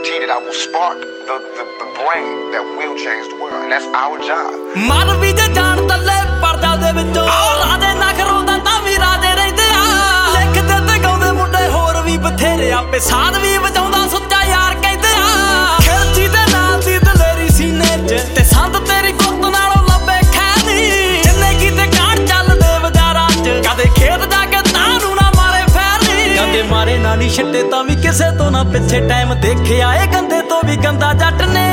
guarantee that I will spark the brain that will change the world, and that's our job. ਮਨ ਵੀ ਜੇ ਜਾਣ ਤੱਲੇ ਪਰਦਾ ਦੇ ਵਿੱਚੋਂ ਰਾਜੇ ਨਾ ਖਰੋਦਾ ਤਾਂ ਵੀ ਰਾਜੇ ਰਹਿੰਦੇ ਆ ਲਿਖਦੇ ਤੇ ਗਾਉਂਦੇ ਮੁੰਡੇ ਹੋਰ ਵੀ ਬਥੇਰੇ ਆਪੇ ਸਾਧ ਵੀ ਵਜਾਉਂਦਾ ਸੁੱਚਾ ਯਾਰ ਕਹਿੰਦੇ ਆ ਖਿਲਜੀ ਦੇ ਨਾਲ ਦੀ ਦਲੇਰੀ ਸੀਨੇ 'ਚ ਤੇ ਸੰਦ ਤੇਰੀ ਗੁੱਤ ਨਾਲੋਂ ਲੱਭੇ ਖੈਦੀ ਜਿੰਨੇ ਕੀਤੇ ਕਾਂਡ ਚੱਲਦੇ ਬਾਜ਼ਾਰਾਂ 'ਚ ਕਦੇ ਖੇਤ ਜਾ ਕੇ ਤਾਂ ਨੂੰ ਨਾ ਮਾਰੇ ਫੈਰੀ ਕਦੇ ਮਾਰੇ ਨਾ ਨੀ ਛੱਡੇ ਤਾਂ ਵੀ ਕਿਸੇ ਤੋਂ ਨਾ ਪਿੱਛੇ ਟਾਈਮ ਦੇਖਿਆ ਏ ਗੰਦੇ ਤੋਂ ਵੀ ਗੰਦਾ ਜੱਟ ਨੇ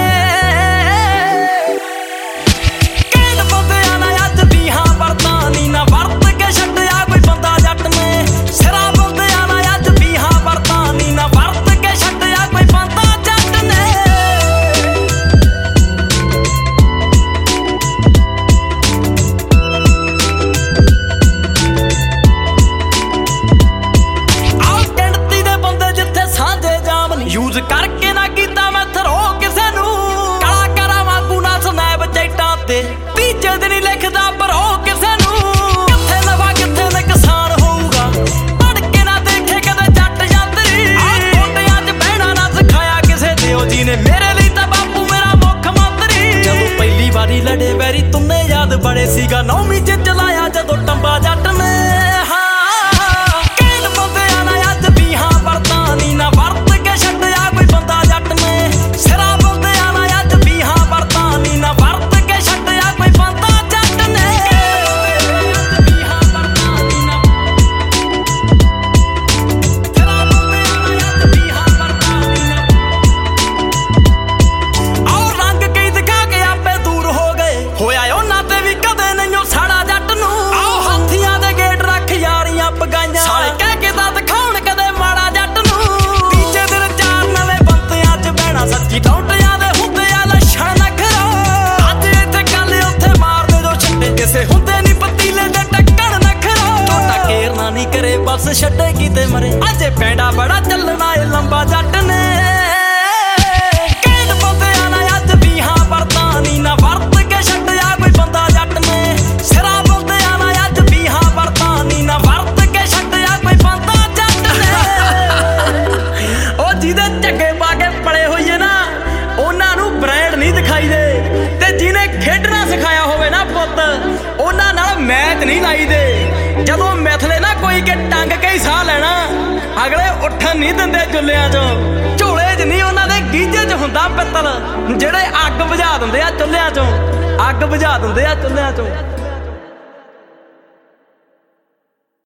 ਯੂਜ਼ ਕਰਕੇ ਨਾ ਕੀਤਾ ਮੈਂ ਥਰੋ ਕਿਸੇ ਨੂੰ ਕਾਲਾ ਕਰਾਂ ਵਾਂਗੂ ਨਾ ਸਨੈਪ ਚੈਟਾਂ ਤੇ ਤੀਜੇ ਦਿਨ ਹੀ ਲਿਖਦਾ ਭਰੋ ਕਿਸੇ ਨੂੰ ਕਿੱਥੇ ਨਫਾ ਕਿੱਥੇ ਨੁਕਸਾਨ ਹੋਊਗਾ ਪੜ ਕੇ ਨਾ ਦੇਖੇ ਕਦੇ ਜੱਟ ਯਾਤਰੀ ਕੋਟਿਆਂ 'ਚ ਬਹਿਣਾ ਨਾ ਸਿਖਾਇਆ ਕਿਸੇ ਦਿਓ ਜੀ ਨੇ ਮੇਰੇ ਲਈ ਤਾਂ ਬਾਪੂ ਮੇਰਾ ਮੁੱਖ ਮੰਤਰੀ ਜਦੋਂ ਪਹਿਲੀ ਵਾਰੀ ਲੜੇ ਵੈਰੀ ਤੁੰਨੇ ਯਾਦ ਬੜੇ ਸੀਗਾ 9ਵੀਂ 'ਚ ਚਲਾਇਆ ਜਦੋਂ ਟੰਬਾ ਜੱਟ ਨੇ ਸਾਲੇ ਕਹਿ ਕੇ ਤਾਂ ਦਿਖਾਉਣ ਕਦੇ ਮਾੜਾ ਜੱਟ ਨੂੰ ਤੀਜੇ ਦਿਨ 4 ਨਵੇਂ ਬੰਤਿਆਂ 'ਚ ਬਹਿਣਾ ਸੱਚੀ ਟੌਂਟਿਆਂ ਦੇ ਹੁੰਦੇ ਆ ਲੱਛਣ ਨਖਰਾ ਅੱਜ ਇੱਥੇ ਗੱਲ ਉੱਥੇ ਮਾਰਦੇ ਜੋ ਛੱਡੇ ਕਿਸੇ ਹੁੰਦੇ ਨੀ ਪਤੀਲੇ ਦੇ ਟੱਕਣ ਨਖਰਾ ਟੋਟਾ ਕੇਰਨਾ ਨੀ ਕਰੇ ਬਸ ਛੱਡੇ ਕਿਤੇ ਮਰੇ ਅਜੇ ਪੈਂਡਾ ਬੜਾ ਚੱਲਣਾ ਏ ਲੰਬਾ ਜੱਟ ਨੇ ਕੇਡ ਬੰਦਿਆਂ ਨਾਲ ਅੱਜ ਵੀ ਹਾਂ ਵਰਤਾਂ ਨੀ ਨਾ ਵਰਤ ਕੇ ਛੱਡਿਆ ਕੋਈ ਬੰਦਾ ਜੱਟ ਨੇ ਸਿਰਾ ਬੰਦਿਆਂ ਨਾਲ ਅੱਜ ਵੀ ਹਾਂ ਵਰਤਾਂ ਨੀ ਨਾ ਵਰਤ ਜਿਹਦੇ ਝੱਗੇ ਪਾ ਕੇ ਪਲੇ ਹੋਈਏ ਨਾ ਉਹਨਾਂ ਨੂੰ ਬ੍ਰਾਂਡ ਨਹੀਂ ਦਿਖਾਈ ਦੇ ਤੇ ਜਿਹਨੇ ਖੇਡਣਾ ਸਿਖਾਇਆ ਹੋਵੇ ਨਾ ਪੁੱਤ ਉਹਨਾਂ ਨਾਲ ਮੈਚ ਨਹੀਂ ਲਾਈਦੇ ਜਦੋਂ ਮਿਥਲੇ ਨਾ ਕੋਈ ਕੇ ਟੰਗ ਕੇ ਹੀ ਸਾਹ ਲੈਣਾ ਅਗਲੇ ਉੱਠਣ ਨਹੀਂ ਦਿੰਦੇ ਚੁੱਲ੍ਹਿਆਂ 'ਚੋਂ ਝੋਲੇ 'ਚ ਨਹੀਂ ਉਹਨਾਂ ਦੇ ਗੀਝੇ 'ਚ ਹੁੰਦਾ ਪਿੱਤਲ ਜਿਹੜੇ ਅੱਗ ਬੁਝਾ ਦਿੰਦੇ ਆ ਚੁੱਲ੍ਹਿਆਂ 'ਚੋਂ ਅੱਗ ਬੁਝਾ ਦਿੰਦੇ ਆ ਚੁੱਲ੍ਹਿਆਂ 'ਚੋਂ